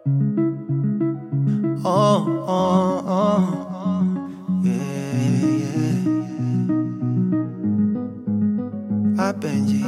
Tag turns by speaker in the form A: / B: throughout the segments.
A: Oh, oh, oh, yeah, yeah. Abenji.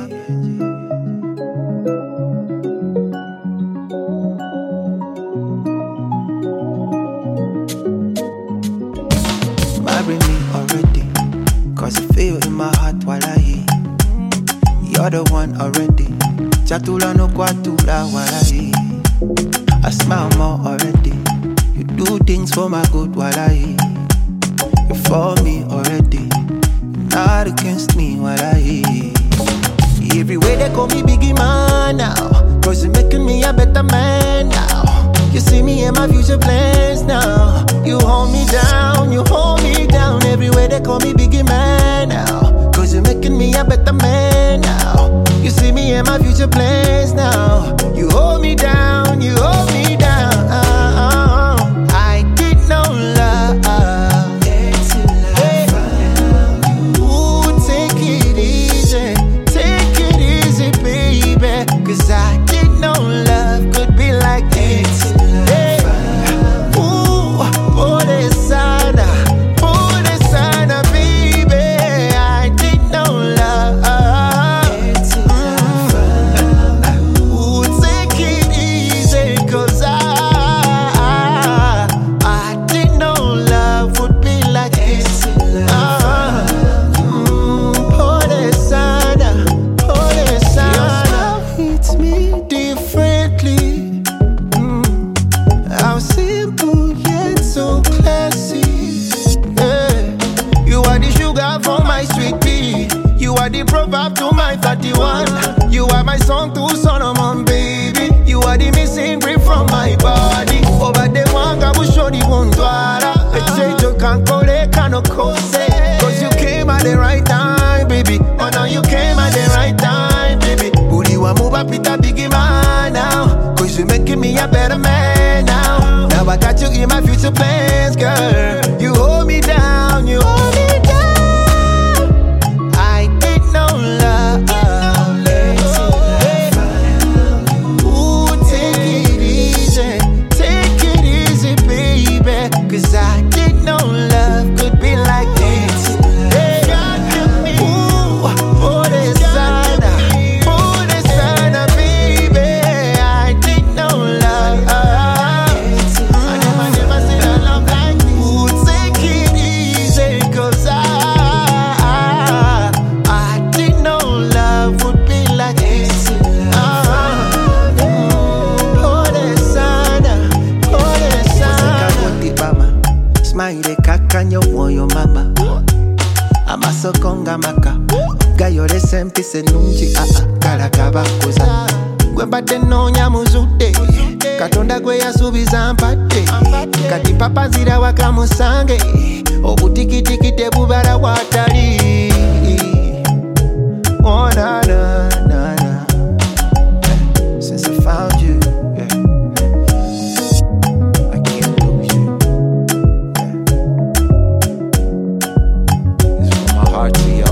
A: Marry me already, cause I feel in my heart while I hear. You're the one already. Chatula no kwatula while I hear. I smile more already. You do things for my good while I hear. You for me already. Not against me while I hear. Everywhere they call me Biggie Man now, cause you're making me a better man now. You see me in my future plans now. You hold me down, you hold me down. Everywhere they call me Biggie Man now, cause you're making me a better man now. You see me in my future plans now. You hold me down, you hold me down. I did no love. Cause I didn't know love could be like this. Hey. Ooh, pole sana, baby. I didn't know love. Ooh, take it easy, cause I didn't know love would be like this. Pole sana. Hits me differently. How simple yet so classy. Yeah. You are the sugar for my sweet tea. You are the proverb to my 31. You are my song to Solomon, baby. You are the missing grip from my body. Over the one I will show the one dwara. A change you can't call it, can't cause. Cause you came at the right time, baby. Oh no, you came at the right time, baby. I move up with a Biggie Man now, cause you're making me a better man now. Now I got you in my future plans, girl. You hold me down, you hold me down. I did no love. Ooh, take it easy, baby. Cause I did no love could be like this. Kanyo moyo mama amasokonga maka gayole sempise nungi kalagaba kuza gwembadde noonya muzude katonda gwe yasuubiza mpate kati papa nzira waka musange obutikitiki tebubala watali. Oh na na na na. Since I found you, yeah, I can't lose you. Heart to you.